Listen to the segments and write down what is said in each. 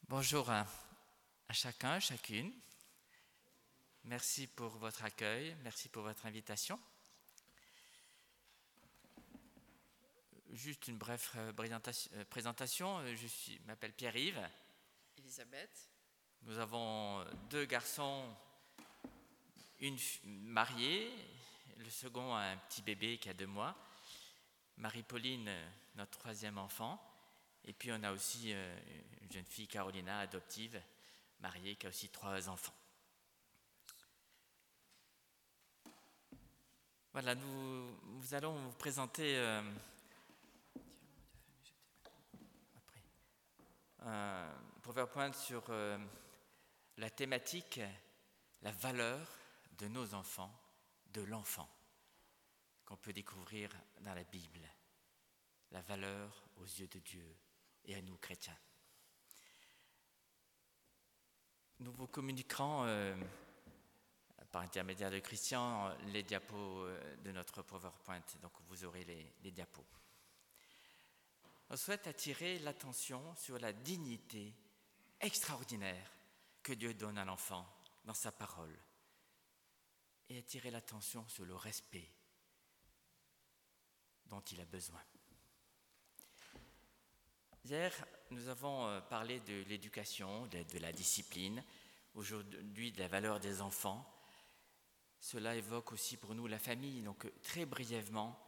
Bonjour à chacun, chacune. Merci pour votre accueil, merci pour votre invitation. Juste une brève présentation. Je m'appelle Pierre-Yves. Elisabeth. Nous avons deux garçons, une mariée, le second a un petit bébé qui a 2 mois, Marie-Pauline, notre troisième enfant, et puis on a aussi une jeune fille, Carolina, adoptive, mariée, qui a aussi 3 enfants. Voilà, nous allons vous présenter un PowerPoint sur la thématique, la valeur de nos enfants, de l'enfant, qu'on peut découvrir dans la Bible, la valeur aux yeux de Dieu et à nous chrétiens. Nous vous communiquerons par intermédiaire de Christian les diapos de notre PowerPoint, donc vous aurez les diapos. On souhaite attirer l'attention sur la dignité extraordinaire que Dieu donne à l'enfant dans sa parole et attirer l'attention sur le respect dont il a besoin. Hier, nous avons parlé de l'éducation, de la discipline, aujourd'hui de la valeur des enfants. Cela évoque aussi pour nous la famille, donc très brièvement,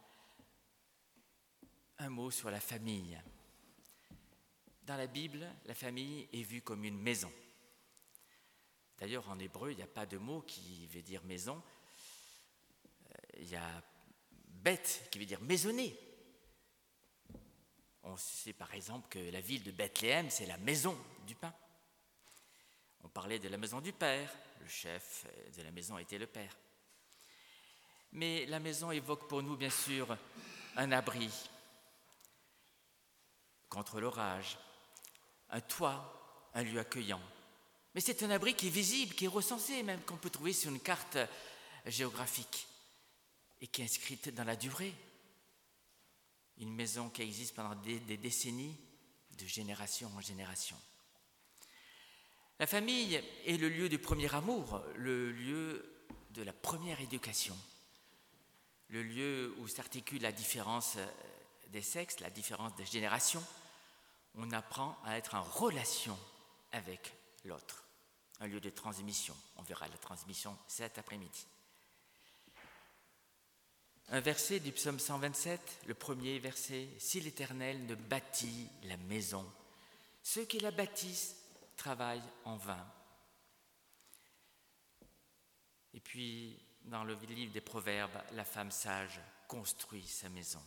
un mot sur la famille. Dans la Bible, la famille est vue comme une maison. D'ailleurs, en hébreu, il n'y a pas de mot qui veut dire maison. Il y a beth qui veut dire maisonnée. On sait par exemple que la ville de Bethléem, c'est la maison du pain. On parlait de la maison du père, le chef de la maison était le père. Mais la maison évoque pour nous bien sûr un abri contre l'orage, un toit, un lieu accueillant. Mais c'est un abri qui est visible, qui est recensé, même qu'on peut trouver sur une carte géographique et qui est inscrite dans la durée. Une maison qui existe pendant des décennies, de génération en génération. La famille est le lieu du premier amour, le lieu de la première éducation, le lieu où s'articule la différence des sexes, la différence des générations. On apprend à être en relation avec l'autre, un lieu de transmission. On verra la transmission cet après-midi. Un verset du psaume 127, le premier verset, « Si l'Éternel ne bâtit la maison, ceux qui la bâtissent travaillent en vain. » Et puis, dans le livre des Proverbes, la femme sage construit sa maison.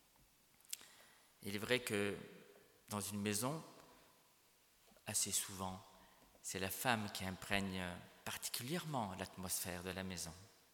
Il est vrai que dans une maison, assez souvent, c'est la femme qui imprègne particulièrement l'atmosphère de la maison.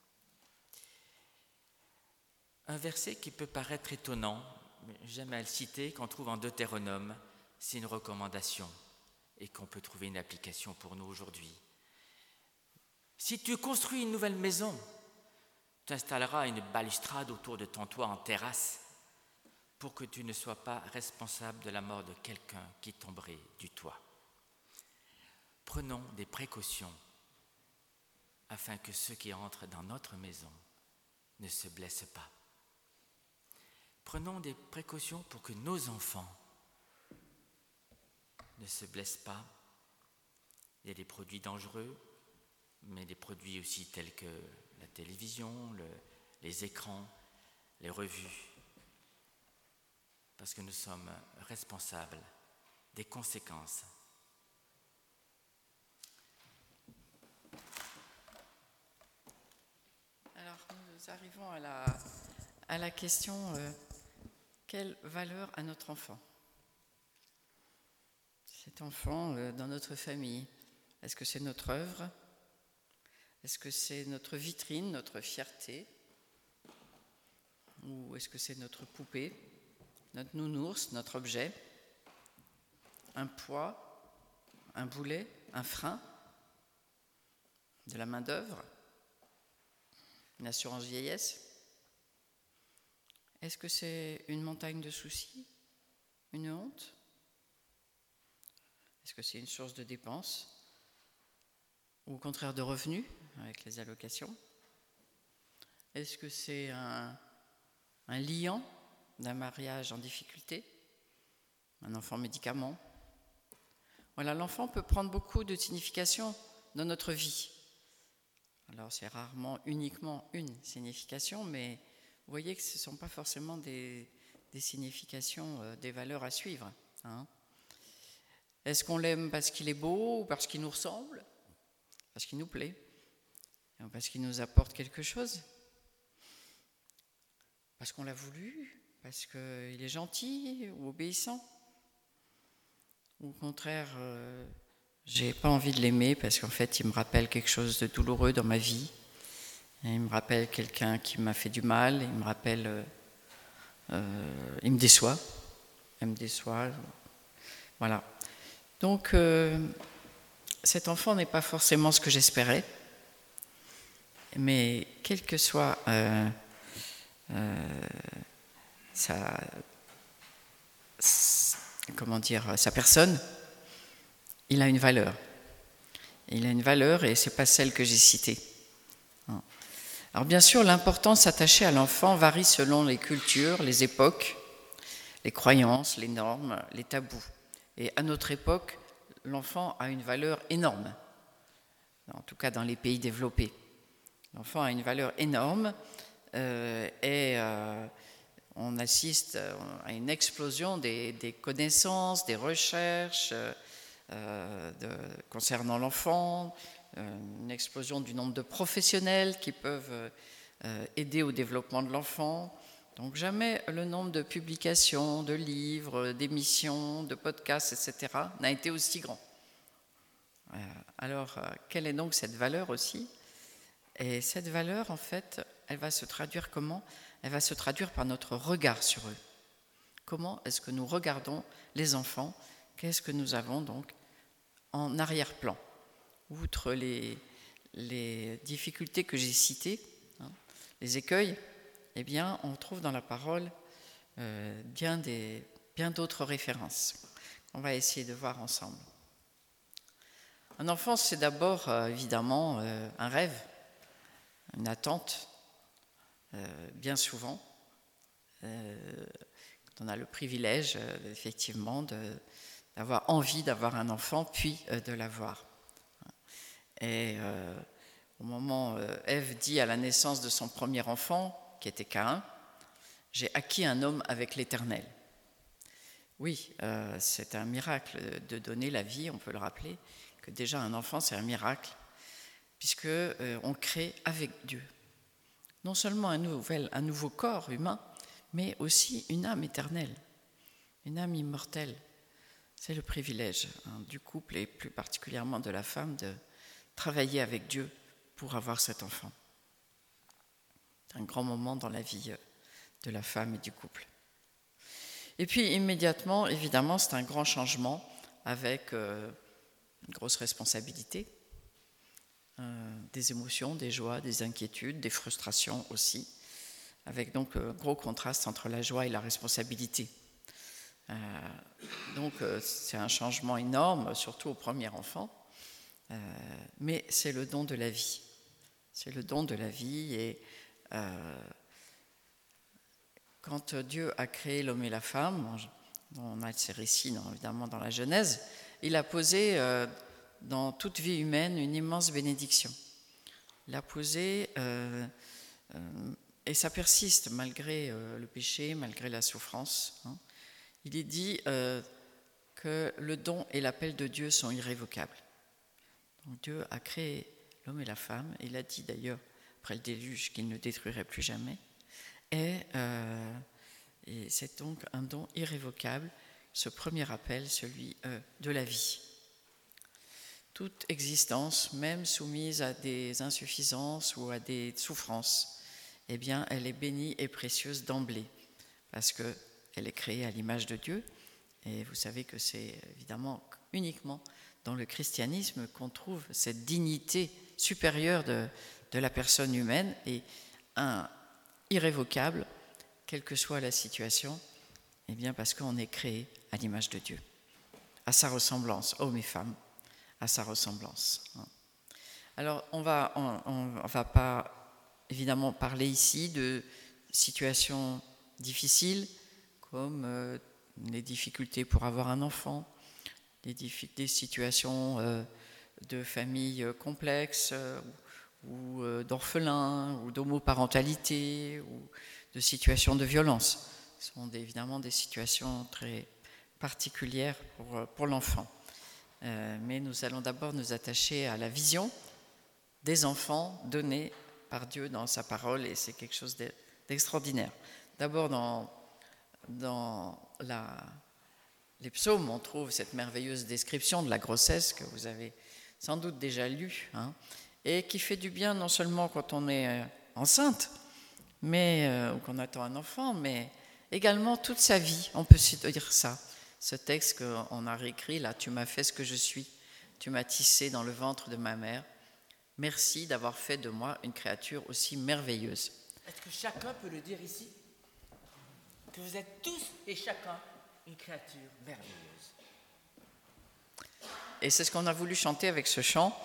Un verset qui peut paraître étonnant, mais j'aime à le citer, qu'on trouve en Deutéronome, c'est une recommandation et qu'on peut trouver une application pour nous aujourd'hui. Si tu construis une nouvelle maison, tu installeras une balustrade autour de ton toit en terrasse pour que tu ne sois pas responsable de la mort de quelqu'un qui tomberait du toit. Prenons des précautions afin que ceux qui entrent dans notre maison ne se blessent pas. Prenons des précautions pour que nos enfants ne se blessent pas. Il y a des produits dangereux, mais des produits aussi tels que la télévision, les écrans, les revues, parce que nous sommes responsables des conséquences. Alors, nous arrivons à la question quelle valeur a notre enfant ? Cet enfant dans notre famille, est-ce que c'est notre œuvre ? Est-ce que c'est notre vitrine, notre fierté ? Ou est-ce que c'est notre poupée, notre nounours, notre objet ? Un poids, un boulet, un frein ? De la main-d'œuvre ? Une assurance vieillesse ? Est-ce que c'est une montagne de soucis ? Une honte ? Est-ce que c'est une source de dépenses ou au contraire de revenus avec les allocations? Est-ce que c'est un liant d'un mariage en difficulté, un enfant médicament? Voilà, l'enfant peut prendre beaucoup de significations dans notre vie. Alors c'est rarement uniquement une signification, mais vous voyez que ce ne sont pas forcément des significations, des valeurs à suivre. Hein. Est-ce qu'on l'aime parce qu'il est beau ou parce qu'il nous ressemble? Parce qu'il nous plaît? Ou parce qu'il nous apporte quelque chose? Parce qu'on l'a voulu? Parce qu'il est gentil ou obéissant? Ou au contraire, j'ai pas envie de l'aimer parce qu'en fait, il me rappelle quelque chose de douloureux dans ma vie. Et il me rappelle quelqu'un qui m'a fait du mal. Il me rappelle, il me déçoit. Elle me déçoit. Voilà. Donc, cet enfant n'est pas forcément ce que j'espérais. Mais quelle que soit sa personne, il a une valeur. Il a une valeur et ce n'est pas celle que j'ai citée. Alors bien sûr, l'importance attachée à l'enfant varie selon les cultures, les époques, les croyances, les normes, les tabous. Et à notre époque, l'enfant a une valeur énorme, en tout cas dans les pays développés. L'enfant a une valeur énorme et on assiste à une explosion des connaissances, des recherches concernant l'enfant, une explosion du nombre de professionnels qui peuvent aider au développement de l'enfant. Donc jamais le nombre de publications, de livres, d'émissions, de podcasts, etc. n'a été aussi grand. Alors, quelle est donc cette valeur aussi? Et cette valeur, en fait, elle va se traduire comment? Elle va se traduire par notre regard sur eux. Comment est-ce que nous regardons les enfants? Qu'est-ce que nous avons donc en arrière-plan? Outre les difficultés que j'ai citées, les écueils, eh bien, on trouve dans la parole bien d'autres références. On va essayer de voir ensemble. Un enfant, c'est d'abord évidemment un rêve, une attente, bien souvent. On a le privilège, effectivement, d'avoir envie d'avoir un enfant, puis de l'avoir. Et au moment où Ève dit à la naissance de son premier enfant, qui était Caïn, « J'ai acquis un homme avec l'Éternel ». Oui, c'est un miracle de donner la vie, on peut le rappeler, que déjà un enfant, c'est un miracle, puisque on crée avec Dieu. Non seulement un nouveau corps humain, mais aussi une âme éternelle, une âme immortelle. C'est le privilège du couple et plus particulièrement de la femme de travailler avec Dieu pour avoir cet enfant. C'est un grand moment dans la vie de la femme et du couple. Et puis immédiatement, évidemment, c'est un grand changement avec une grosse responsabilité, des émotions, des joies, des inquiétudes, des frustrations aussi, avec donc un gros contraste entre la joie et la responsabilité. Donc c'est un changement énorme, surtout au premier enfant, mais c'est le don de la vie. C'est le don de la vie et quand Dieu a créé l'homme et la femme, on a ces récits évidemment dans la Genèse, il a posé dans toute vie humaine une immense bénédiction. Il a posé, et ça persiste malgré le péché, malgré la souffrance. Il est dit que le don et l'appel de Dieu sont irrévocables. Donc Dieu a créé l'homme et la femme, et il a dit d'ailleurs, après le déluge, qu'il ne détruirait plus jamais. Et c'est donc un don irrévocable, ce premier appel, celui de la vie. Toute existence, même soumise à des insuffisances ou à des souffrances, eh bien, elle est bénie et précieuse d'emblée, parce qu'elle est créée à l'image de Dieu. Et vous savez que c'est évidemment uniquement dans le christianisme qu'on trouve cette dignité supérieure de la personne humaine et irrévocable, quelle que soit la situation, eh bien parce qu'on est créé à l'image de Dieu. à sa ressemblance, hommes et femmes, à sa ressemblance. Alors, on va pas évidemment parler ici de situations difficiles, comme les difficultés pour avoir un enfant, des situations de familles complexes, ou d'orphelins, ou d'homoparentalité, ou de situations de violence. Ce sont évidemment des situations très particulières pour l'enfant. Mais nous allons d'abord nous attacher à la vision des enfants donnée par Dieu dans sa parole, et c'est quelque chose d'extraordinaire. D'abord, dans les psaumes, on trouve cette merveilleuse description de la grossesse que vous avez sans doute déjà lue, et qui fait du bien non seulement quand on est enceinte, ou qu'on attend un enfant, mais également toute sa vie. On peut se dire ça. Ce texte qu'on a réécrit là, « Tu m'as fait ce que je suis, tu m'as tissé dans le ventre de ma mère. Merci d'avoir fait de moi une créature aussi merveilleuse. » Est-ce que chacun peut le dire ici? Que vous êtes tous et chacun une créature merveilleuse. Et c'est ce qu'on a voulu chanter avec ce chant.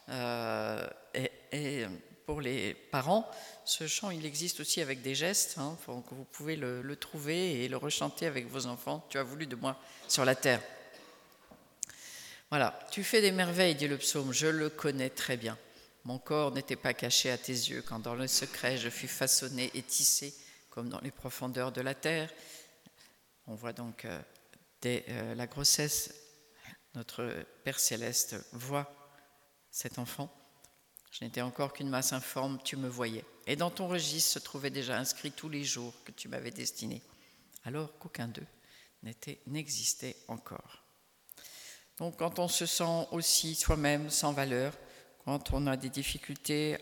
Et pour les parents, ce chant, il existe aussi avec des gestes. Donc vous pouvez le trouver et le rechanter avec vos enfants. Tu as voulu de moi sur la terre. Voilà, tu fais des merveilles, dit le psaume, je le connais très bien. Mon corps n'était pas caché à tes yeux quand dans le secret je fus façonné et tissé comme dans les profondeurs de la terre. On voit donc dès la grossesse, notre Père Céleste voit cet enfant. Je n'étais encore qu'une masse informe, tu me voyais. Et dans ton registre se trouvaient déjà inscrits tous les jours que tu m'avais destinés, alors qu'aucun d'eux n'existait encore. Donc quand on se sent aussi soi-même sans valeur, quand on a des difficultés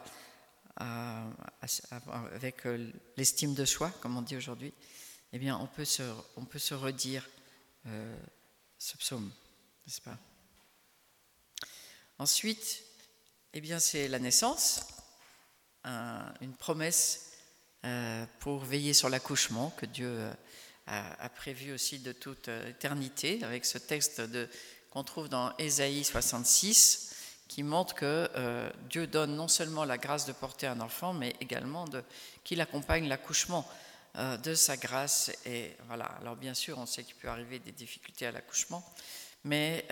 avec l'estime de soi, comme on dit aujourd'hui, eh bien on peut se redire ce psaume, n'est-ce pas? Ensuite, eh bien c'est la naissance, une promesse pour veiller sur l'accouchement que Dieu a prévu aussi de toute éternité, avec ce texte qu'on trouve dans Ésaïe 66, qui montre que Dieu donne non seulement la grâce de porter un enfant, mais également qu'il accompagne l'accouchement de sa grâce. Et voilà. Alors bien sûr, on sait qu'il peut arriver des difficultés à l'accouchement, mais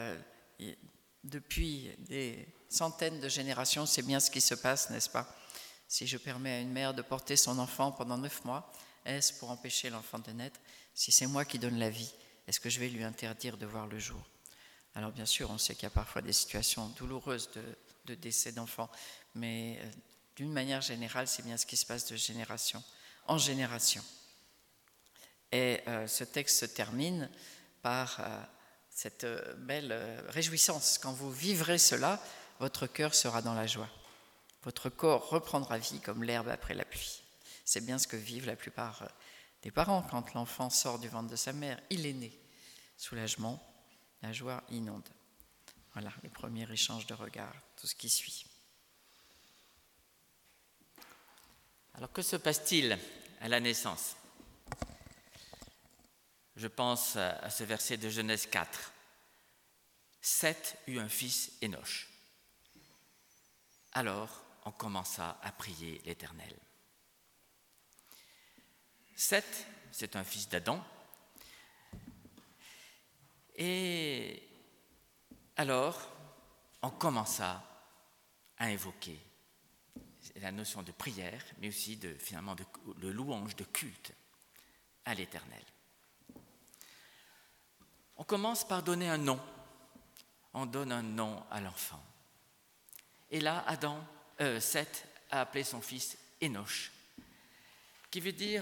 depuis des centaines de générations, c'est bien ce qui se passe, n'est-ce pas? Si je permets à une mère de porter son enfant pendant 9 mois, est-ce pour empêcher l'enfant de naître? Si c'est moi qui donne la vie, est-ce que je vais lui interdire de voir le jour? Alors bien sûr, on sait qu'il y a parfois des situations douloureuses de décès d'enfants, mais d'une manière générale, c'est bien ce qui se passe de génération en génération. Et ce texte se termine par cette belle réjouissance. Quand vous vivrez cela, votre cœur sera dans la joie. Votre corps reprendra vie comme l'herbe après la pluie. C'est bien ce que vivent la plupart des parents quand l'enfant sort du ventre de sa mère. Il est né. Soulagement, la joie inonde. Voilà, les premiers échanges de regards, tout ce qui suit. Alors que se passe-t-il à la naissance? Je pense à ce verset de Genèse 4. Seth eut un fils, Énoch. Alors on commença à prier l'Éternel. Seth, c'est un fils d'Adam. Et alors, on commença à invoquer la notion de prière, mais aussi finalement de louange, de culte à l'Éternel. On commence par donner un nom. On donne un nom à l'enfant. Et là, Seth a appelé son fils Énoch, qui veut dire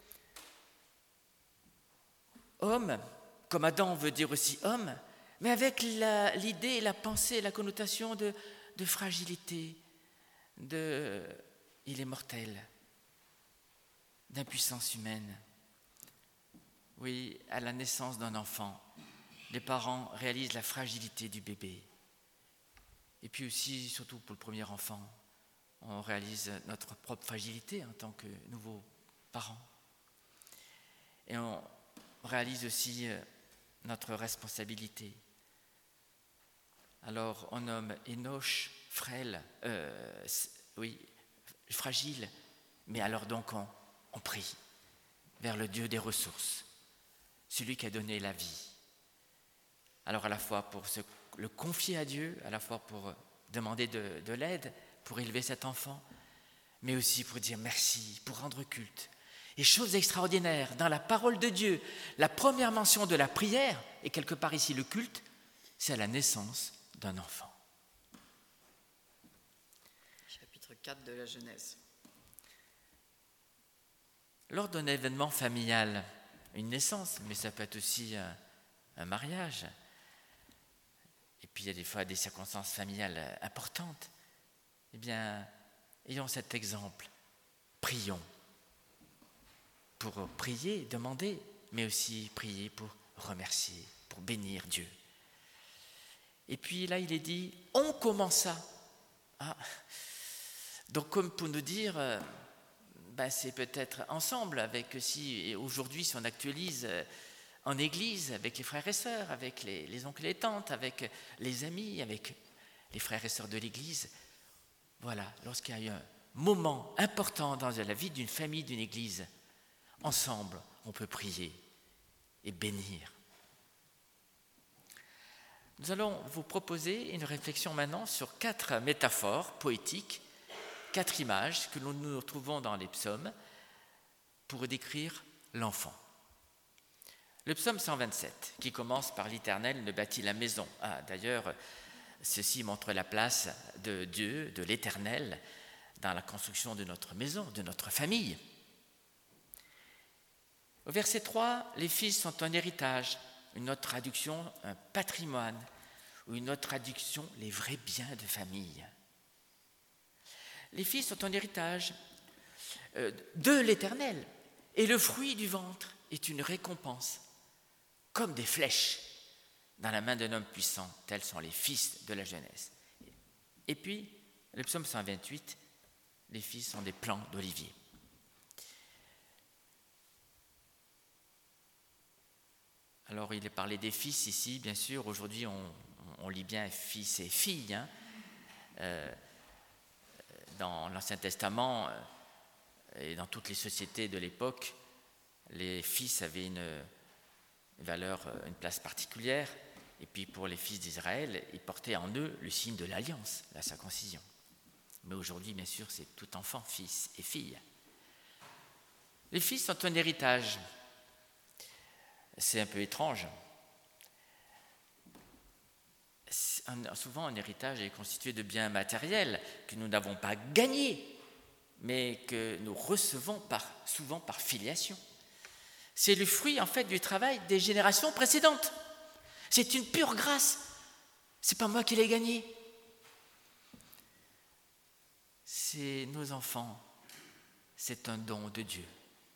homme, comme Adam veut dire aussi homme, mais avec l'idée, la pensée, la connotation de fragilité, il est mortel, d'impuissance humaine. Oui, à la naissance d'un enfant, les parents réalisent la fragilité du bébé. Et puis aussi, surtout pour le premier enfant, on réalise notre propre fragilité en tant que nouveaux parents. Et on réalise aussi notre responsabilité. Alors on nomme Enoch frêle, fragile, mais alors donc on prie vers le Dieu des ressources, celui qui a donné la vie. Alors à la fois pour le confier à Dieu, à la fois pour demander de l'aide, pour élever cet enfant, mais aussi pour dire merci, pour rendre culte. Et chose extraordinaire, dans la parole de Dieu, la première mention de la prière, et quelque part ici le culte, c'est à la naissance d'un enfant. Chapitre 4 de la Genèse. Lors d'un événement familial, une naissance, mais ça peut être aussi un mariage, et puis il y a des fois des circonstances familiales importantes, eh bien, ayons cet exemple, prions. Pour prier, demander, mais aussi prier pour remercier, pour bénir Dieu. Et puis là, il est dit, on commença. Donc comme pour nous dire, c'est peut-être ensemble avec aussi, et aujourd'hui si on actualise en église, avec les frères et sœurs, avec les oncles et les tantes, avec les amis, avec les frères et sœurs de l'église. Voilà, lorsqu'il y a eu un moment important dans la vie d'une famille, d'une église, ensemble, on peut prier et bénir. Nous allons vous proposer une réflexion maintenant sur 4 métaphores poétiques, 4 images que nous retrouvons dans les psaumes pour décrire l'enfant. Le psaume 127, qui commence par « L'Éternel ne bâtit la maison ». D'ailleurs, ceci montre la place de Dieu, de l'Éternel, dans la construction de notre maison, de notre famille. Au verset 3, les fils sont un héritage, une autre traduction, un patrimoine, ou une autre traduction, les vrais biens de famille. Les fils sont un héritage de l'Éternel, et le fruit du ventre est une récompense, comme des flèches dans la main d'un homme puissant, tels sont les fils de la jeunesse. Et puis, le psaume 128, les fils sont des plants d'olivier. Alors, il est parlé des fils ici, bien sûr. Aujourd'hui, on lit bien fils et filles. Dans l'Ancien Testament et dans toutes les sociétés de l'époque, les fils avaient une valeur, une place particulière. Et puis, pour les fils d'Israël, ils portaient en eux le signe de l'alliance, la circoncision. Mais aujourd'hui, bien sûr, c'est tout enfant, fils et fille. Les fils sont un héritage. C'est un peu étrange. Souvent, un héritage est constitué de biens matériels que nous n'avons pas gagnés, mais que nous recevons souvent par filiation. C'est le fruit, en fait, du travail des générations précédentes. C'est une pure grâce. C'est pas moi qui l'ai gagné. C'est nos enfants. C'est un don de Dieu.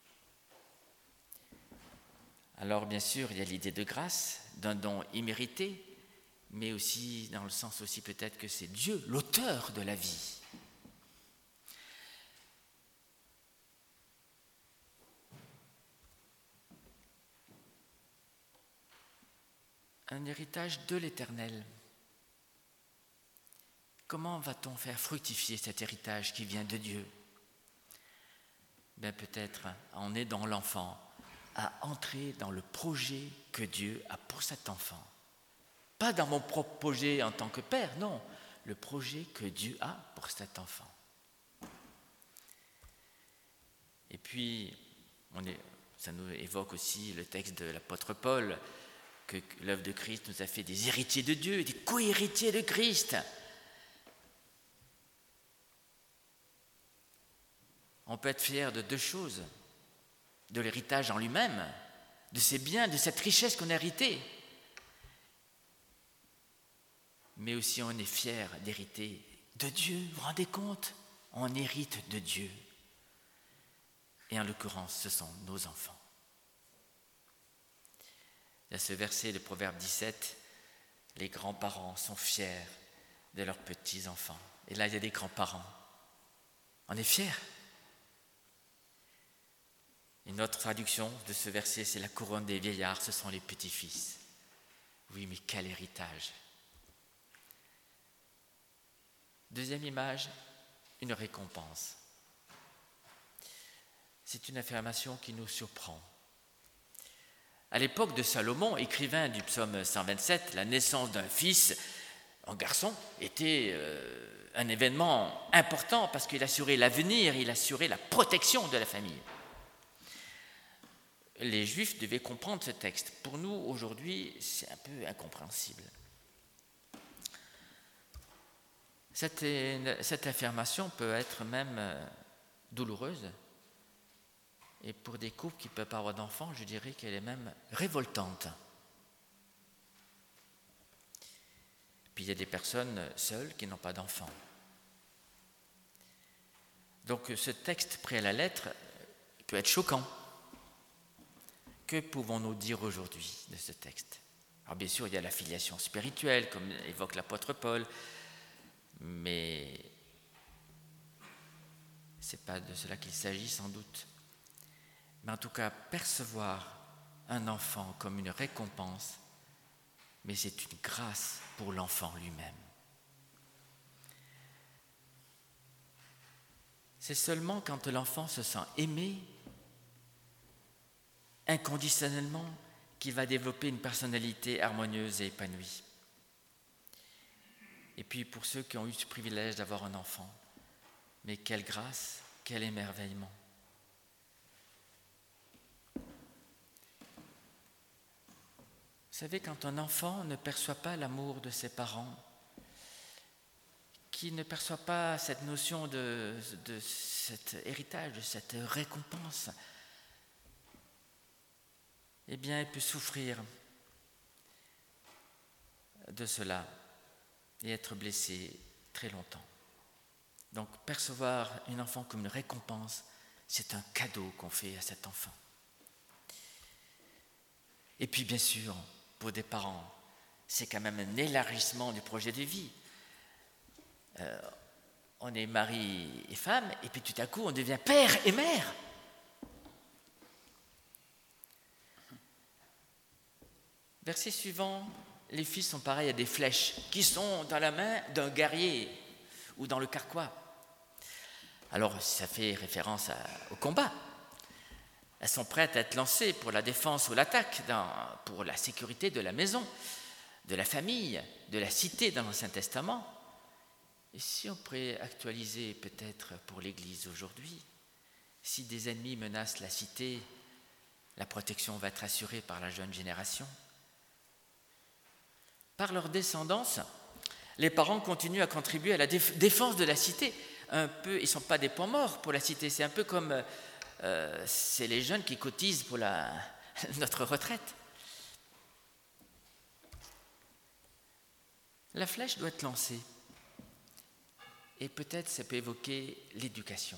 Alors, bien sûr, il y a l'idée de grâce, d'un don immérité, mais aussi dans le sens aussi peut-être que c'est Dieu, l'auteur de la vie. Un héritage de l'Éternel. Comment va-t-on faire fructifier cet héritage qui vient de Dieu ? Peut-être en aidant l'enfant à entrer dans le projet que Dieu a pour cet enfant. Pas dans mon propre projet en tant que père, non, le projet que Dieu a pour cet enfant. Et puis, ça nous évoque aussi le texte de l'apôtre Paul, que l'œuvre de Christ nous a fait des héritiers de Dieu, des co-héritiers de Christ. On peut être fier de 2 choses, de l'héritage en lui-même, de ses biens, de cette richesse qu'on a héritée. Mais aussi on est fier d'hériter de Dieu, vous vous rendez compte ? On hérite de Dieu. Et en l'occurrence, ce sont nos enfants. Il y a ce verset de Proverbe 17, les grands-parents sont fiers de leurs petits-enfants. Et là, il y a des grands-parents. On est fiers. Une autre traduction de ce verset, c'est la couronne des vieillards, ce sont les petits-fils. Oui, mais quel héritage! Deuxième image, une récompense. C'est une affirmation qui nous surprend. À l'époque de Salomon, écrivain du psaume 127, la naissance d'un fils, un garçon, était un événement important parce qu'il assurait l'avenir, il assurait la protection de la famille. Les Juifs devaient comprendre ce texte. Pour nous, aujourd'hui, c'est un peu incompréhensible. Cette affirmation peut être même douloureuse. Et pour des couples qui ne peuvent pas avoir d'enfants, je dirais qu'elle est même révoltante. Puis il y a des personnes seules qui n'ont pas d'enfants. Donc ce texte pris à la lettre peut être choquant. Que pouvons-nous dire aujourd'hui de ce texte? Alors bien sûr, il y a la filiation spirituelle, comme évoque l'apôtre Paul, mais ce n'est pas de cela qu'il s'agit sans doute. Mais en tout cas, percevoir un enfant comme une récompense, mais c'est une grâce pour l'enfant lui-même. C'est seulement quand l'enfant se sent aimé inconditionnellement qu'il va développer une personnalité harmonieuse et épanouie. Et puis pour ceux qui ont eu ce privilège d'avoir un enfant, mais quelle grâce, quel émerveillement. Vous savez, quand un enfant ne perçoit pas l'amour de ses parents, qui ne perçoit pas cette notion de cet héritage, de cette récompense, eh bien, il peut souffrir de cela et être blessé très longtemps. Donc, percevoir un enfant comme une récompense, c'est un cadeau qu'on fait à cet enfant. Et puis, bien sûr, pour des parents, c'est quand même un élargissement du projet de vie. On est mari et femme, et puis tout à coup, on devient père et mère. Verset suivant, les fils sont pareils à des flèches qui sont dans la main d'un guerrier ou dans le carquois. Alors, ça fait référence au combat. Elles sont prêtes à être lancées pour la défense ou l'attaque, pour la sécurité de la maison, de la famille, de la cité dans l'Ancien Testament. Et si on pourrait actualiser peut-être pour l'Église aujourd'hui, si des ennemis menacent la cité, la protection va être assurée par la jeune génération. Par leur descendance, les parents continuent à contribuer à la défense de la cité. Un peu, ils ne sont pas des points morts pour la cité, c'est un peu comme c'est les jeunes qui cotisent pour notre retraite. La flèche doit être lancée. Et peut-être ça peut évoquer l'éducation,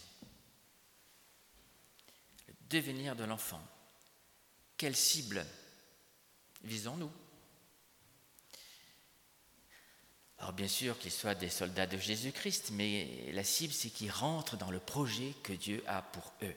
le devenir de l'enfant. Quelle cible visons-nous? Alors bien sûr qu'ils soient des soldats de Jésus-Christ, mais la cible c'est qu'ils rentrent dans le projet que Dieu a pour eux.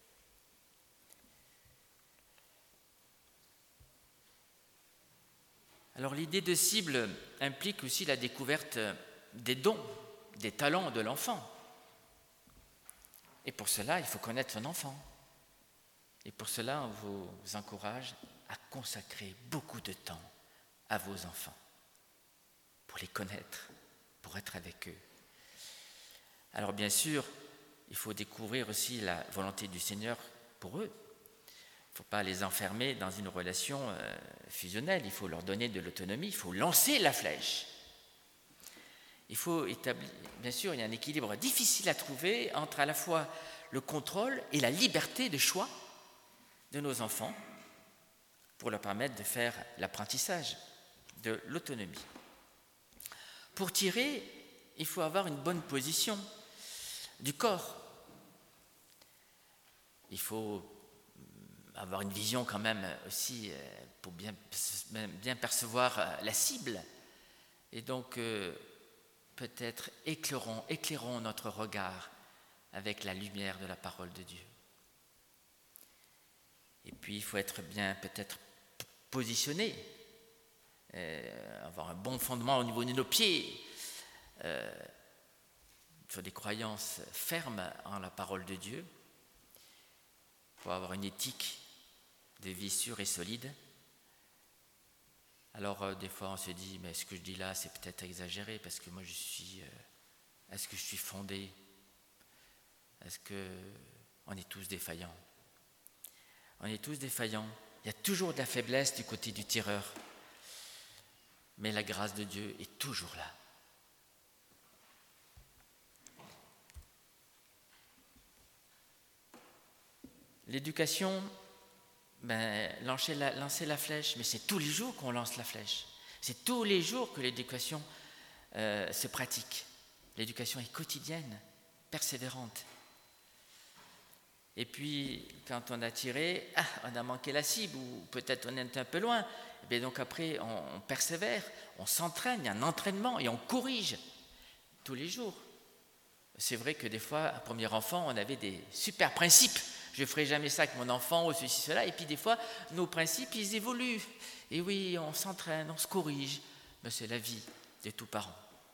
Alors l'idée de cible implique aussi la découverte des dons, des talents de l'enfant. Et pour cela, il faut connaître son enfant. Et pour cela, on vous encourage à consacrer beaucoup de temps à vos enfants, pour les connaître, pour être avec eux. Alors bien sûr, il faut découvrir aussi la volonté du Seigneur pour eux. Il ne faut pas les enfermer dans une relation fusionnelle, il faut leur donner de l'autonomie, il faut lancer la flèche. Il faut établir, bien sûr, il y a un équilibre difficile à trouver entre à la fois le contrôle et la liberté de choix de nos enfants pour leur permettre de faire l'apprentissage de l'autonomie. Pour tirer, il faut avoir une bonne position du corps. Il faut avoir une vision quand même aussi pour bien percevoir la cible. Et donc, peut-être éclairons notre regard avec la lumière de la parole de Dieu. Et puis, il faut être bien peut-être positionné avoir un bon fondement au niveau de nos pieds, sur des croyances fermes en la parole de Dieu, pour avoir une éthique de vie sûre et solide. Alors des fois on se dit, mais ce que je dis là c'est peut-être exagéré, parce que moi est-ce que je suis fondé? Est-ce qu'on est tous défaillants? On est tous défaillants. Il y a toujours de la faiblesse du côté du tireur, mais la grâce de Dieu est toujours là. L'éducation, lancer la flèche, mais c'est tous les jours qu'on lance la flèche. C'est tous les jours que l'éducation se pratique. L'éducation est quotidienne, persévérante. Et puis, quand on a tiré, on a manqué la cible, ou peut-être on est un peu loin. Et bien donc après, on persévère, on s'entraîne, il y a un entraînement et on corrige tous les jours. C'est vrai que des fois, à premier enfant, on avait des super principes. Je ne ferai jamais ça avec mon enfant, ou ceci, cela. Et puis des fois, nos principes, ils évoluent. Et oui, on s'entraîne, on se corrige. Mais c'est la vie de tous parents.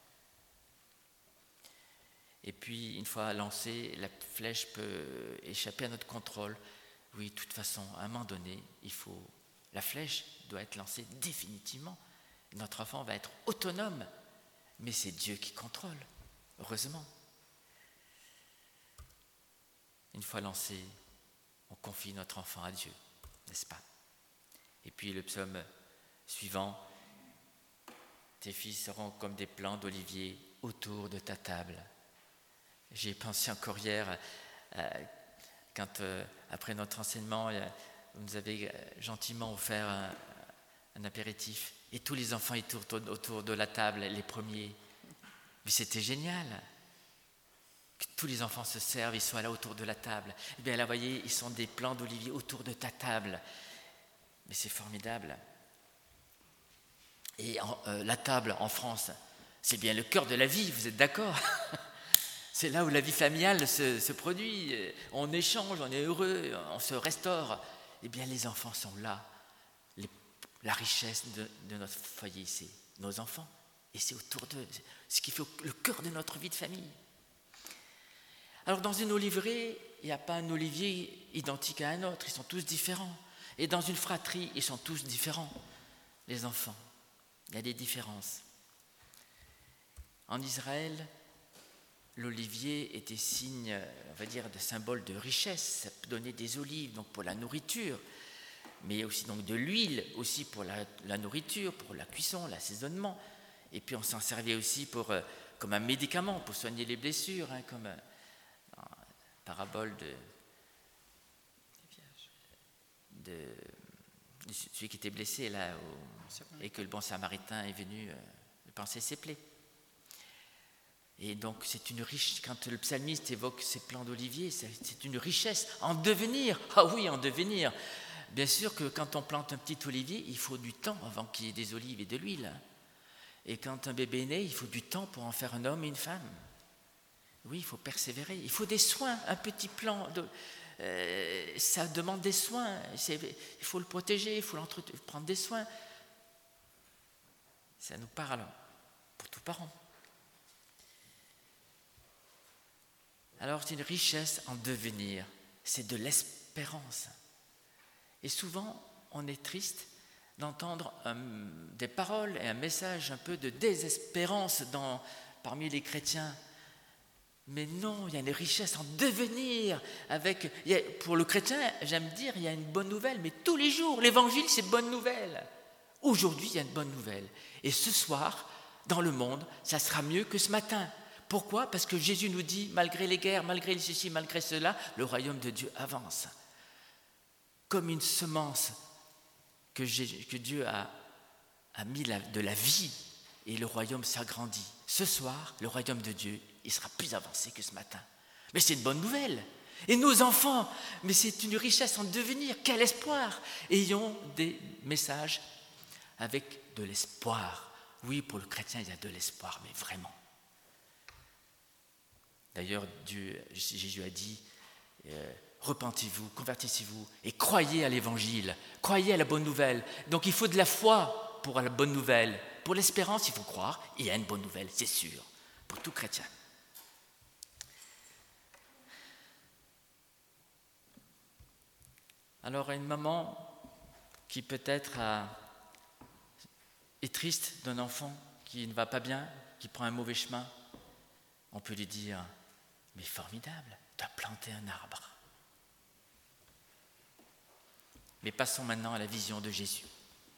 Et puis, une fois lancée, la flèche peut échapper à notre contrôle. Oui, de toute façon, à un moment donné, la flèche doit être lancée définitivement. Notre enfant va être autonome. Mais c'est Dieu qui contrôle, heureusement. Une fois lancé, on confie notre enfant à Dieu, n'est-ce pas? Et puis le psaume suivant, tes fils seront comme des plants d'olivier autour de ta table. J'y ai pensé encore hier, quand après notre enseignement, vous nous avez gentiment offert un apéritif, et tous les enfants étaient autour de la table, les premiers. Mais c'était génial! Que tous les enfants se servent, ils sont là autour de la table. Eh bien là, vous voyez, ils sont des plants d'olivier autour de ta table. Mais c'est formidable. Et la table en France, c'est bien le cœur de la vie, vous êtes d'accord? C'est là où la vie familiale se produit. On échange, on est heureux, on se restaure. Eh bien, les enfants sont là. La richesse de notre foyer, c'est nos enfants. Et c'est autour d'eux, ce qui fait le cœur de notre vie de famille. Alors dans une oliveraie, il n'y a pas un olivier identique à un autre, ils sont tous différents. Et dans une fratrie, ils sont tous différents, les enfants. Il y a des différences. En Israël, l'olivier était signe, on va dire, de symbole de richesse. Ça donnait des olives, donc pour la nourriture, mais aussi donc de l'huile, aussi pour la nourriture, pour la cuisson, l'assaisonnement. Et puis on s'en servait aussi comme un médicament pour soigner les blessures, comme parabole de celui qui était blessé là, et que le bon samaritain est venu panser ses plaies. Et donc c'est une richesse, quand le psalmiste évoque ces plants d'olivier, c'est une richesse en devenir. Ah oui, en devenir. Bien sûr que quand on plante un petit olivier, il faut du temps avant qu'il y ait des olives et de l'huile. Et quand un bébé est né, il faut du temps pour en faire un homme et une femme. Oui, il faut persévérer. Il faut des soins. Un petit plant, ça demande des soins. Il faut le protéger, il faut prendre des soins. Ça nous parle pour tous parents. Alors, c'est une richesse en devenir. C'est de l'espérance. Et souvent, on est triste d'entendre des paroles et un message un peu de désespérance parmi les chrétiens. Mais non, il y a une richesse en devenir. Pour le chrétien, j'aime dire, il y a une bonne nouvelle, mais tous les jours, l'évangile, c'est bonne nouvelle. Aujourd'hui, il y a une bonne nouvelle. Et ce soir, dans le monde, ça sera mieux que ce matin. Pourquoi? Parce que Jésus nous dit, malgré les guerres, malgré ceci, malgré cela, le royaume de Dieu avance. Comme une semence que Dieu a mis de la vie, et le royaume s'agrandit. Ce soir, le royaume de Dieu, il sera plus avancé que ce matin. Mais c'est une bonne nouvelle. Et nos enfants, mais c'est une richesse en devenir. Quel espoir! Ayons des messages avec de l'espoir. Oui, pour le chrétien, il y a de l'espoir, mais vraiment. D'ailleurs, Jésus a dit, repentez-vous, convertissez-vous et croyez à l'évangile, croyez à la bonne nouvelle. Donc il faut de la foi pour la bonne nouvelle. Pour l'espérance, il faut croire, il y a une bonne nouvelle, c'est sûr, pour tout chrétien. Alors une maman qui peut-être est triste d'un enfant qui ne va pas bien, qui prend un mauvais chemin, on peut lui dire « Mais formidable, tu as planté un arbre ». Mais passons maintenant à la vision de Jésus.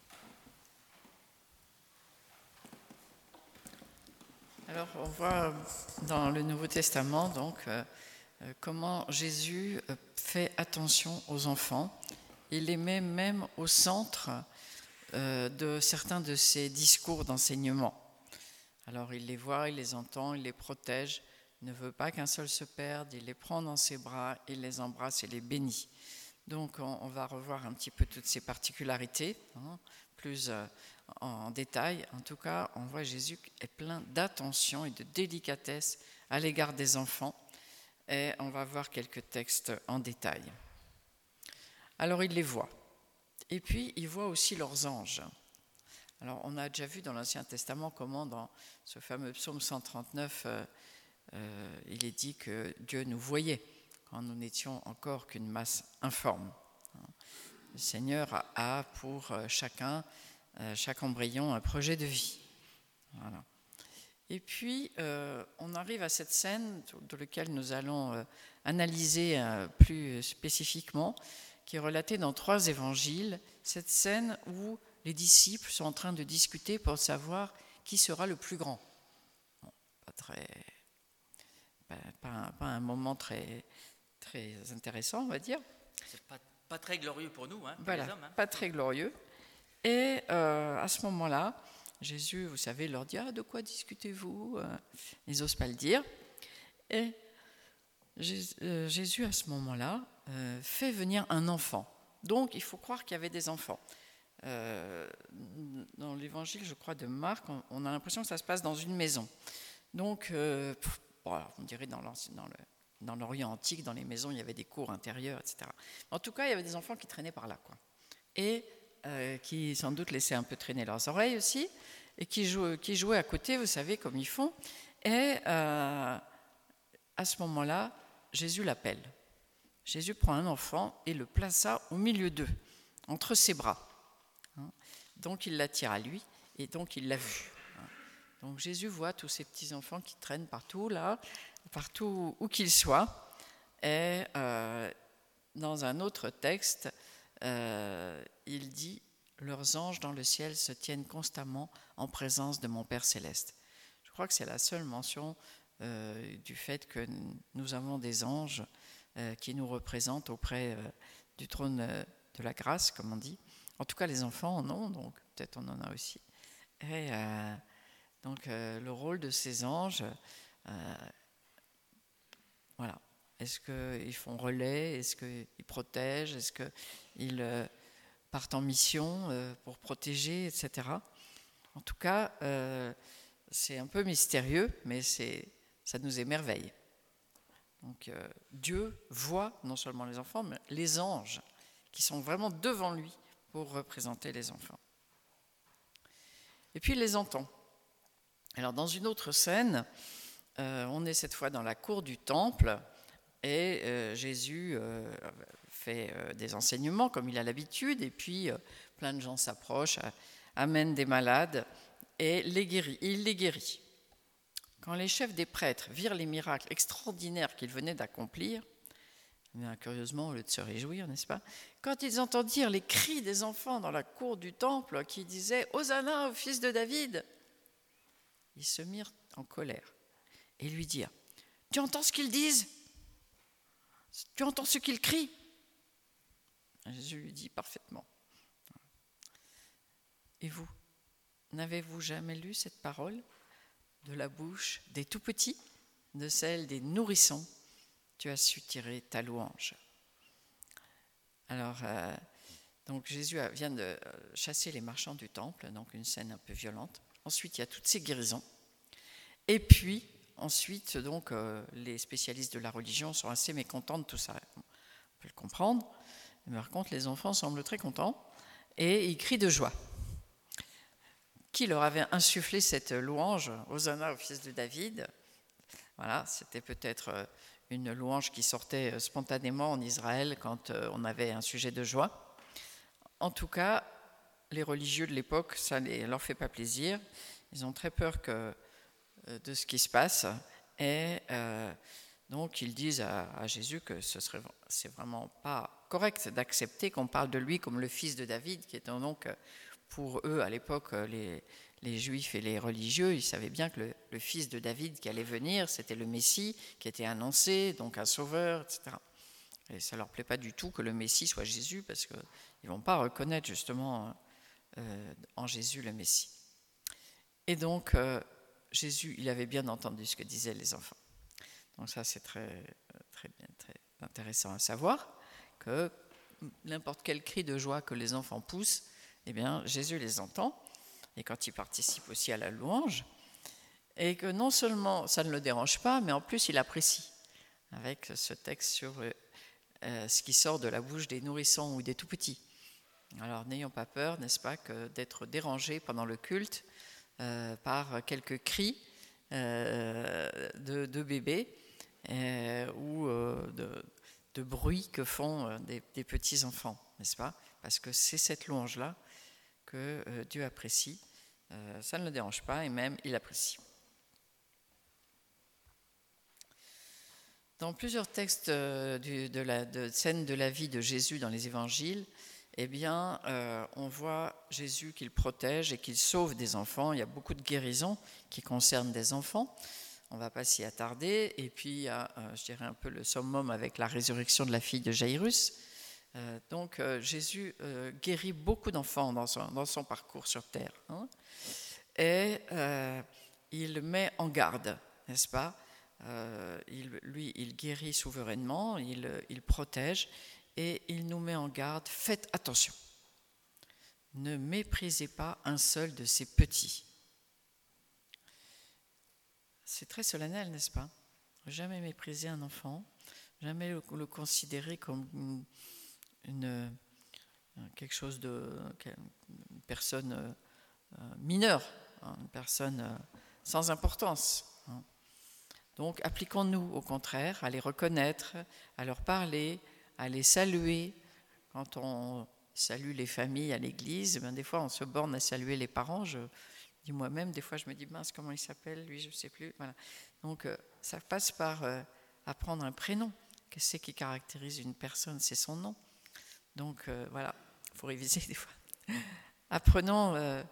Alors, on voit dans le Nouveau Testament donc comment Jésus fait attention aux enfants. Il les met même au centre de certains de ses discours d'enseignement. Alors, il les voit, il les entend, il les protège, il ne veut pas qu'un seul se perde, il les prend dans ses bras, il les embrasse et les bénit. Donc, on va revoir un petit peu toutes ces particularités, plus en détail. En tout cas, on voit Jésus est plein d'attention et de délicatesse à l'égard des enfants. Et on va voir quelques textes en détail. Alors, il les voit. Et puis, il voit aussi leurs anges. Alors, on a déjà vu dans l'Ancien Testament comment, dans ce fameux psaume 139, il est dit que Dieu nous voyait quand nous n'étions encore qu'une masse informe. Le Seigneur a pour chacun, chaque embryon, un projet de vie. Voilà. Et puis, on arrive à cette scène dans laquelle nous allons analyser plus spécifiquement, qui est relatée dans 3 évangiles, cette scène où les disciples sont en train de discuter pour savoir qui sera le plus grand. Bon, pas un moment très intéressant, on va dire. C'est pas très glorieux pour nous, pour voilà, les hommes. Pas très glorieux. Et à ce moment-là, Jésus, vous savez, leur dit « Ah, de quoi discutez-vous » Ils n'osent pas le dire. Et Jésus, à ce moment-là, fait venir un enfant. Donc, il faut croire qu'il y avait des enfants. Dans l'évangile, je crois, de Marc, on a l'impression que ça se passe dans une maison. Donc, on dirait dans l'Orient antique, dans les maisons, il y avait des cours intérieures, etc. En tout cas, il y avait des enfants qui traînaient par là, quoi. Et qui, sans doute, laissaient un peu traîner leurs oreilles aussi, et qui jouaient à côté, vous savez, comme ils font. Et à ce moment-là, Jésus l'appelle. Jésus prend un enfant et le plaça au milieu d'eux, entre ses bras. Donc il l'attire à lui et donc il l'a vu. Donc Jésus voit tous ces petits enfants qui traînent partout là, partout où qu'ils soient. Et dans un autre texte, il dit « Leurs anges dans le ciel se tiennent constamment en présence de mon Père céleste ». Je crois que c'est la seule mention du fait que nous avons des anges qui nous représentent auprès du trône de la grâce, comme on dit. En tout cas, les enfants en ont, donc peut-être on en a aussi. Et donc, le rôle de ces anges, voilà. Est-ce qu'ils font relais? Est-ce qu'ils protègent? Est-ce qu'ils partent en mission pour protéger, etc. En tout cas, c'est un peu mystérieux, mais ça nous émerveille. Donc, Dieu voit non seulement les enfants, mais les anges qui sont vraiment devant lui pour représenter les enfants. Et puis, il les entend. Alors, dans une autre scène, on est cette fois dans la cour du temple et Jésus fait des enseignements comme il a l'habitude, et puis plein de gens s'approchent, amènent des malades et il les guérit. Quand les chefs des prêtres virent les miracles extraordinaires qu'il venait d'accomplir, curieusement, au lieu de se réjouir, n'est-ce pas? Quand ils entendirent les cris des enfants dans la cour du temple qui disaient « Hosanna au fils de David !» ils se mirent en colère et lui dirent « Tu entends ce qu'ils disent? Tu entends ce qu'ils crient ?» Jésus lui dit parfaitement. Et vous, n'avez-vous jamais lu cette parole de la bouche des tout-petits, de celle des nourrissons? Tu as su tirer ta louange. Alors, donc Jésus vient de chasser les marchands du temple, donc une scène un peu violente. Ensuite, il y a toutes ces guérisons. Et puis, ensuite, donc, les spécialistes de la religion sont assez mécontents de tout ça. On peut le comprendre. Mais par contre, les enfants semblent très contents et ils crient de joie. qui leur avait insufflé cette louange, Hosanna au fils de David. Voilà, c'était peut-être une louange qui sortait spontanément en Israël quand on avait un sujet de joie. En tout cas, les religieux de l'époque, ça ne leur fait pas plaisir. Ils ont très peur de ce qui se passe. Et donc, ils disent à Jésus que c'est vraiment pas correct d'accepter qu'on parle de lui comme le fils de David, qui étant donc, pour eux, à l'époque, les Juifs et les religieux, ils savaient bien que le fils de David qui allait venir, c'était le Messie qui était annoncé, donc un sauveur, etc. Et ça ne leur plaît pas du tout que le Messie soit Jésus, parce qu'ils ne vont pas reconnaître justement en Jésus le Messie. Et donc, Jésus, il avait bien entendu ce que disaient les enfants. Donc ça, c'est très intéressant à savoir, que n'importe quel cri de joie que les enfants poussent, eh bien, Jésus les entend, et quand il participe aussi à la louange, et que non seulement ça ne le dérange pas, mais en plus il apprécie, avec ce texte sur ce qui sort de la bouche des nourrissons ou des tout-petits. Alors n'ayons pas peur, n'est-ce pas, que d'être dérangés pendant le culte par quelques cris de bébés ou de bruit que font des petits enfants, n'est-ce pas? Parce que c'est cette louange-là que Dieu apprécie. Ça ne le dérange pas et même il apprécie. Dans plusieurs textes de scènes de la vie de Jésus dans les évangiles, eh bien, on voit Jésus qu'il protège et qu'il sauve des enfants. Il y a beaucoup de guérisons qui concernent des enfants. On ne va pas s'y attarder. Et puis, il y a, je dirais, un peu le summum avec la résurrection de la fille de Jairus. Donc, Jésus guérit beaucoup d'enfants dans son parcours sur terre. Hein, et il met en garde, n'est-ce pas? Il guérit souverainement, il protège. Et il nous met en garde, faites attention, ne méprisez pas un seul de ces petits. C'est très solennel, n'est-ce pas? Jamais mépriser un enfant, jamais le considérer comme quelque chose une personne mineure, une personne sans importance. Donc appliquons-nous au contraire à les reconnaître, à leur parler, à les saluer. Quand on salue les familles à l'église, des fois on se borne à saluer les parents. Je dis moi-même, des fois je me dis mince, comment il s'appelle, lui, je ne sais plus. Voilà. Donc ça passe par apprendre un prénom. Qu'est-ce qui caractérise une personne? C'est son nom. Donc voilà, il faut réviser des fois. Apprenons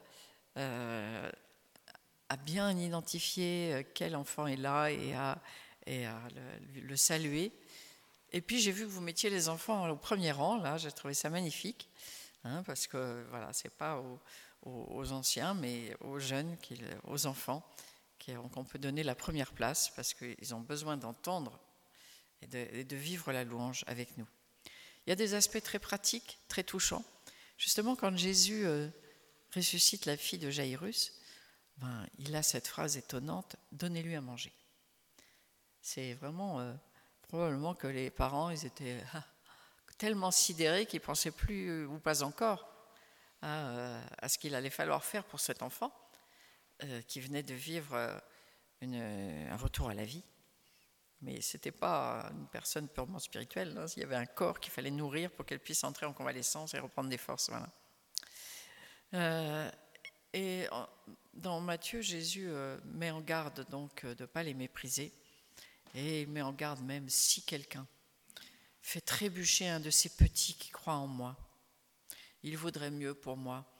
à bien identifier quel enfant est là et à le saluer. Et puis j'ai vu que vous mettiez les enfants au premier rang, là, j'ai trouvé ça magnifique, hein, parce que voilà, c'est pas aux anciens, mais aux jeunes, aux enfants, qu'on peut donner la première place, parce qu'ils ont besoin d'entendre et de vivre la louange avec nous. Il y a des aspects très pratiques, très touchants. Justement, quand Jésus ressuscite la fille de Jairus, il a cette phrase étonnante, « Donnez-lui à manger ». C'est vraiment... probablement que les parents, ils étaient tellement sidérés qu'ils ne pensaient plus, ou pas encore, à ce qu'il allait falloir faire pour cet enfant qui venait de vivre un retour à la vie. Mais ce n'était pas une personne purement spirituelle, hein. Il y avait un corps qu'il fallait nourrir pour qu'elle puisse entrer en convalescence et reprendre des forces. Voilà. Et dans Matthieu, Jésus met en garde donc de ne pas les mépriser. Et il met en garde même si quelqu'un fait trébucher un de ces petits qui croient en moi, il vaudrait mieux pour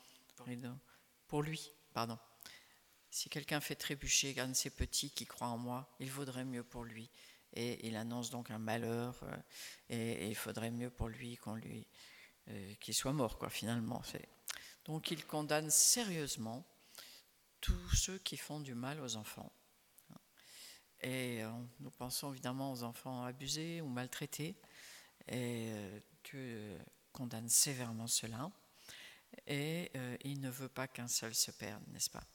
lui. Si quelqu'un fait trébucher un de ces petits qui croient en moi, il vaudrait mieux pour lui. Et il annonce donc un malheur, et il faudrait mieux pour lui qu'il soit mort, finalement. Donc il condamne sérieusement tous ceux qui font du mal aux enfants. Et nous pensons évidemment aux enfants abusés ou maltraités, et Dieu condamne sévèrement cela, et il ne veut pas qu'un seul se perde, n'est-ce pas?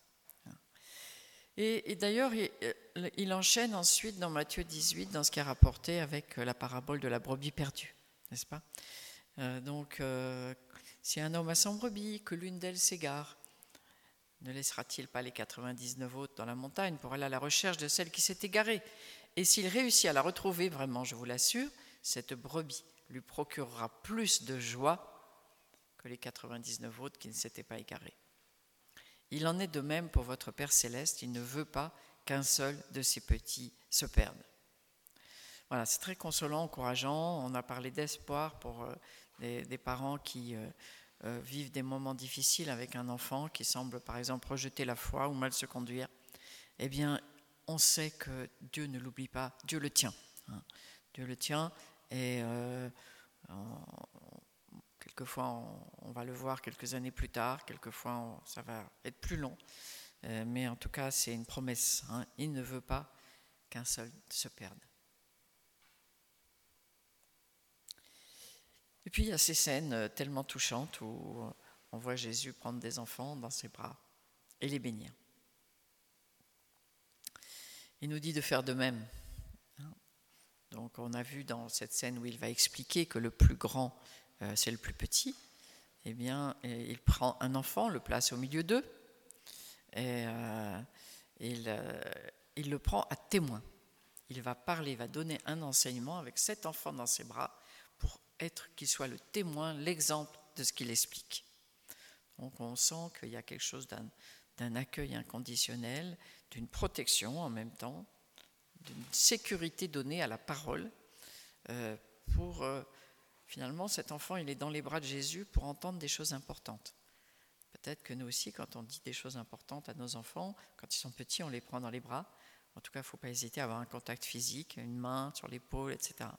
Et d'ailleurs, il enchaîne ensuite dans Matthieu 18, dans ce qui est rapporté avec la parabole de la brebis perdue, n'est-ce pas? Donc, si un homme a 100 brebis, que l'une d'elles s'égare, Ne laissera-t-il pas les 99 autres dans la montagne pour aller à la recherche de celle qui s'est égarée? Et s'il réussit à la retrouver, vraiment, je vous l'assure, cette brebis lui procurera plus de joie que les 99 autres qui ne s'étaient pas égarés. Il en est de même pour votre Père céleste, il ne veut pas qu'un seul de ses petits se perde. Voilà, c'est très consolant, encourageant. On a parlé d'espoir pour des parents qui vivent des moments difficiles avec un enfant qui semble par exemple rejeter la foi ou mal se conduire. Eh bien, on sait que Dieu ne l'oublie pas, Dieu le tient. Dieu le tient et quelquefois on va le voir quelques années plus tard, quelquefois ça va être plus long. Mais en tout cas, c'est une promesse. Il ne veut pas qu'un seul se perde. Et puis il y a ces scènes tellement touchantes où on voit Jésus prendre des enfants dans ses bras et les bénir. Il nous dit de faire de même. Donc on a vu dans cette scène où il va expliquer que le plus grand, c'est le plus petit. Eh bien, il prend un enfant, le place au milieu d'eux, et il le prend à témoin. Il va parler, il va donner un enseignement avec cet enfant dans ses bras pour qu'il soit le témoin, l'exemple de ce qu'il explique. Donc on sent qu'il y a quelque chose d'un accueil inconditionnel, d'une protection en même temps, d'une sécurité donnée à la parole pour finalement cet enfant il est dans les bras de Jésus pour entendre des choses importantes. Peut-être que nous aussi quand on dit des choses importantes à nos enfants, quand ils sont petits on les prend dans les bras. En tout cas il ne faut pas hésiter à avoir un contact physique, une main sur l'épaule, etc.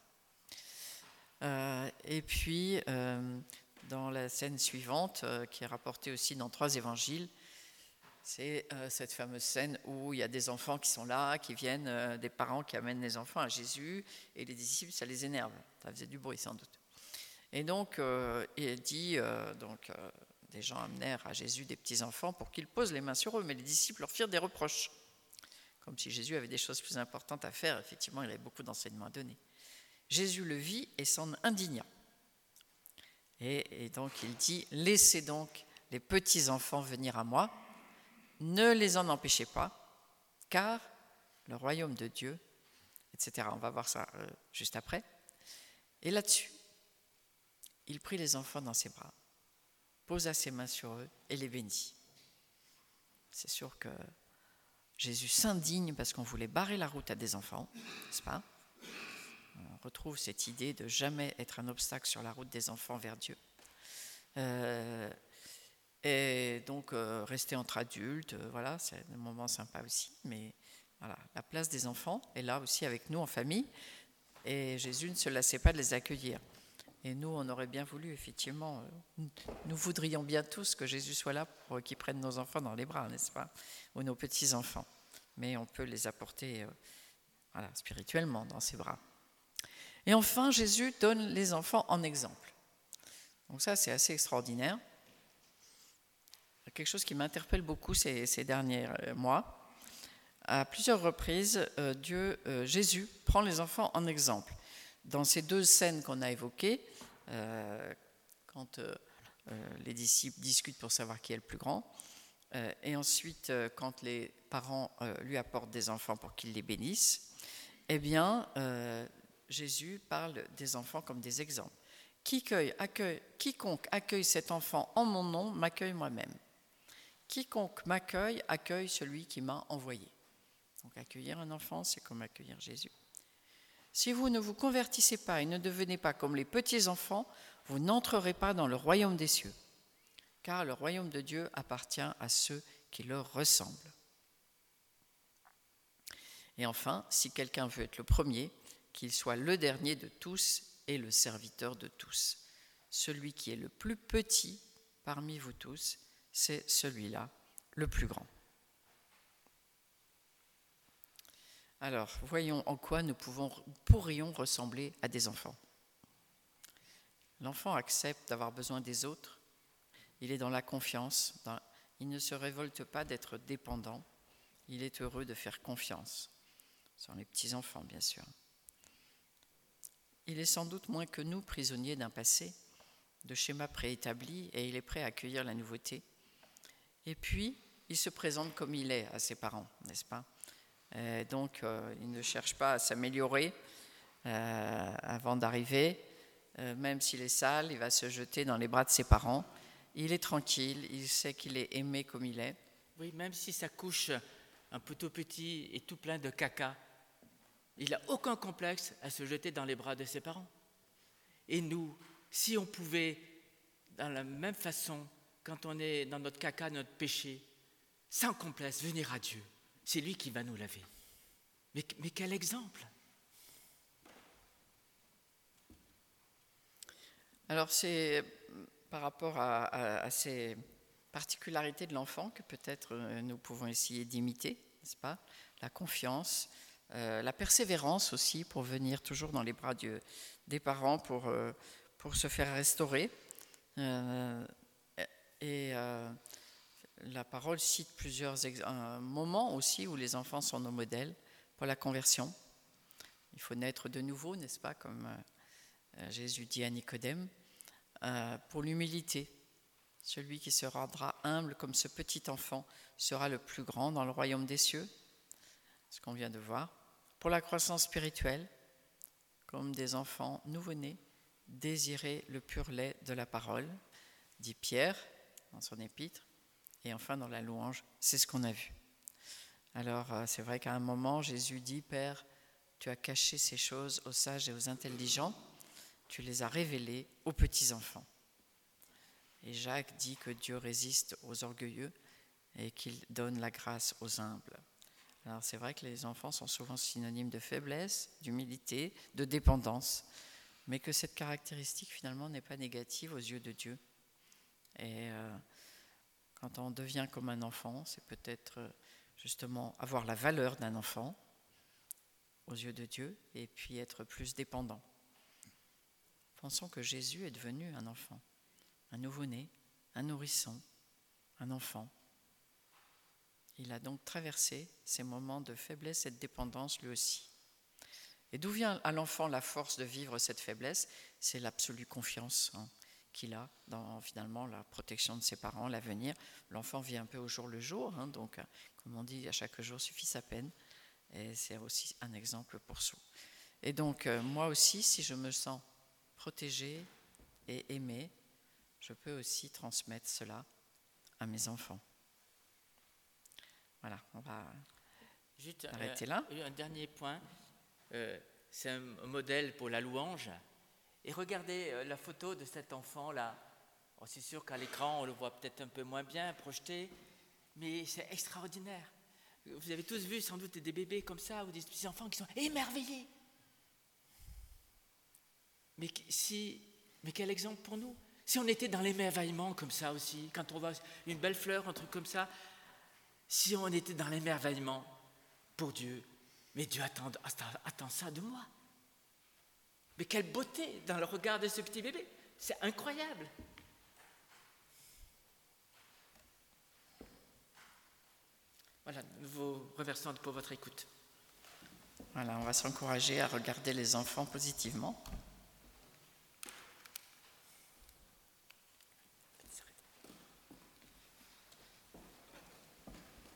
Et puis, dans la scène suivante, qui est rapportée aussi dans 3 évangiles, c'est cette fameuse scène où il y a des enfants qui sont là, qui viennent, des parents qui amènent les enfants à Jésus, et les disciples, ça les énerve. Ça faisait du bruit sans doute. Et donc, il dit, des gens amenèrent à Jésus des petits-enfants pour qu'il pose les mains sur eux, mais les disciples leur firent des reproches, comme si Jésus avait des choses plus importantes à faire. Effectivement, il avait beaucoup d'enseignements à donner. Jésus le vit et s'en indigna. Et donc il dit, laissez donc les petits-enfants venir à moi, ne les en empêchez pas, car le royaume de Dieu, etc. On va voir ça juste après. Et là-dessus, il prit les enfants dans ses bras, posa ses mains sur eux et les bénit. C'est sûr que Jésus s'indigne parce qu'on voulait barrer la route à des enfants, n'est-ce pas ? On retrouve cette idée de jamais être un obstacle sur la route des enfants vers Dieu. Et donc, rester entre adultes, voilà, c'est un moment sympa aussi. Mais voilà, la place des enfants est là aussi avec nous en famille. Et Jésus ne se lassait pas de les accueillir. Et nous, on aurait bien voulu, effectivement, nous voudrions bien tous que Jésus soit là pour qu'il prenne nos enfants dans les bras, n'est-ce pas ? Ou nos petits-enfants. Mais on peut les apporter spirituellement dans ses bras. Et enfin, Jésus donne les enfants en exemple. Donc ça, c'est assez extraordinaire. Quelque chose qui m'interpelle beaucoup ces derniers mois. À plusieurs reprises, Jésus prend les enfants en exemple. Dans ces 2 scènes qu'on a évoquées, quand les disciples discutent pour savoir qui est le plus grand, et ensuite quand les parents lui apportent des enfants pour qu'ils les bénissent, eh bien, Jésus parle des enfants comme des exemples. Quiconque accueille cet enfant en mon nom m'accueille moi-même. Quiconque m'accueille accueille celui qui m'a envoyé. Donc accueillir un enfant, c'est comme accueillir Jésus. Si vous ne vous convertissez pas et ne devenez pas comme les petits enfants, vous n'entrerez pas dans le royaume des cieux, car le royaume de Dieu appartient à ceux qui leur ressemblent. Et enfin, si quelqu'un veut être le premier, qu'il soit le dernier de tous et le serviteur de tous. Celui qui est le plus petit parmi vous tous, c'est celui-là, le plus grand. Alors, voyons en quoi nous pourrions ressembler à des enfants. L'enfant accepte d'avoir besoin des autres, il est dans la confiance, il ne se révolte pas d'être dépendant, il est heureux de faire confiance. Ce sont les petits-enfants, bien sûr. Il est sans doute moins que nous prisonniers d'un passé, de schémas préétablis, et il est prêt à accueillir la nouveauté. Et puis, il se présente comme il est à ses parents, n'est-ce pas? Donc, il ne cherche pas à s'améliorer avant d'arriver. Même s'il est sale, il va se jeter dans les bras de ses parents. Il est tranquille, il sait qu'il est aimé comme il est. Oui, même si sa couche un peu tout petit et tout plein de caca, il n'a aucun complexe à se jeter dans les bras de ses parents. Et nous, si on pouvait, dans la même façon, quand on est dans notre caca, notre péché, sans complexe, venir à Dieu, c'est lui qui va nous laver. Mais quel exemple! Alors c'est par rapport à ces particularités de l'enfant que peut-être nous pouvons essayer d'imiter, n'est-ce pas? La confiance, la persévérance aussi pour venir toujours dans les bras des parents pour se faire restaurer. La parole cite plusieurs moments aussi où les enfants sont nos modèles pour la conversion. Il faut naître de nouveau, n'est-ce pas, comme Jésus dit à Nicodème, pour l'humilité. Celui qui se rendra humble comme ce petit enfant sera le plus grand dans le royaume des cieux, ce qu'on vient de voir. Pour la croissance spirituelle, comme des enfants nouveau-nés, désirer le pur lait de la parole, dit Pierre dans son épître, et enfin dans la louange, c'est ce qu'on a vu. Alors c'est vrai qu'à un moment, Jésus dit, Père, tu as caché ces choses aux sages et aux intelligents, tu les as révélées aux petits-enfants. Et Jacques dit que Dieu résiste aux orgueilleux et qu'il donne la grâce aux humbles. Alors c'est vrai que les enfants sont souvent synonymes de faiblesse, d'humilité, de dépendance, mais que cette caractéristique finalement n'est pas négative aux yeux de Dieu. Et quand on devient comme un enfant, c'est peut-être justement avoir la valeur d'un enfant aux yeux de Dieu et puis être plus dépendant. Pensons que Jésus est devenu un enfant, un nouveau-né, un nourrisson, un enfant. Il a donc traversé ces moments de faiblesse et de dépendance lui aussi. Et d'où vient à l'enfant la force de vivre cette faiblesse? C'est l'absolue confiance qu'il a dans finalement la protection de ses parents, l'avenir. L'enfant vit un peu au jour le jour, donc comme on dit, à chaque jour suffit sa peine. Et c'est aussi un exemple pour soi. Et donc moi aussi, si je me sens protégé et aimé, je peux aussi transmettre cela à mes enfants. Voilà, on va Juste arrêter là. Un dernier point, c'est un modèle pour la louange. Et regardez la photo de cet enfant-là. Oh, c'est sûr qu'à l'écran, on le voit peut-être un peu moins bien projeté, mais c'est extraordinaire. Vous avez tous vu sans doute des bébés comme ça ou des petits enfants qui sont émerveillés. Mais quel exemple pour nous? Si on était dans l'émerveillement comme ça aussi, quand on voit une belle fleur, un truc comme ça, si on était dans l'émerveillement pour Dieu, mais Dieu attend ça de moi. Mais quelle beauté dans le regard de ce petit bébé, c'est incroyable. Voilà, nous vous remercions pour votre écoute. Voilà, on va s'encourager à regarder les enfants positivement.